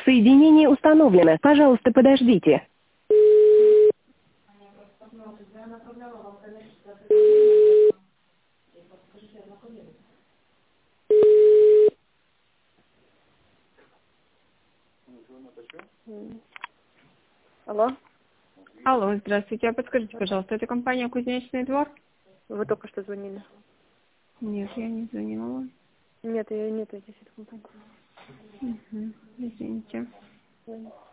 Соединение установлено. Пожалуйста, подождите. Алло, Алло, здравствуйте. А подскажите, пожалуйста, это компания «Кузнечный двор»? вы только что звонили. Нет, я не звонила. Нет, я нету здесь этой компании. Извините. Ладно.